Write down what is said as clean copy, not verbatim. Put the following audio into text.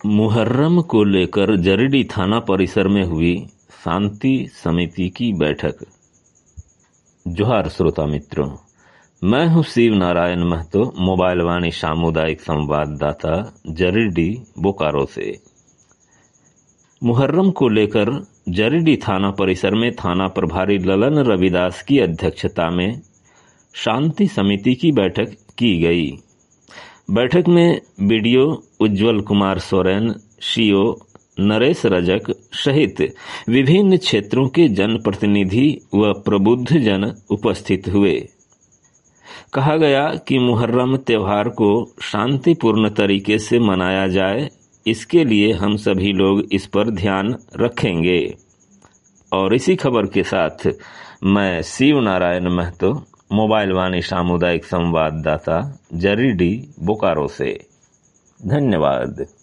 मुहर्रम को लेकर जरीडीह थाना परिसर में हुई शांति समिति की बैठक। जोहार श्रोता मित्रों, मैं हूं शिव नारायण महतो, मोबाइल वाणी सामुदायिक संवाददाता जरीडीह बोकारो से। मुहर्रम को लेकर जरीडीह थाना परिसर में थाना प्रभारी ललन रविदास की अध्यक्षता में शांति समिति की बैठक की गई। बैठक में बीडीओ उज्जवल कुमार सोरेन, सीओ नरेश रजक सहित विभिन्न क्षेत्रों के जनप्रतिनिधि व प्रबुद्ध जन उपस्थित हुए। कहा गया कि मुहर्रम त्योहार को शांतिपूर्ण तरीके से मनाया जाए, इसके लिए हम सभी लोग इस पर ध्यान रखेंगे। और इसी खबर के साथ मैं शिव नारायण महतो, मोबाइल वाणी सामुदायिक संवाददाता जरीडीह बोकारो से। धन्यवाद।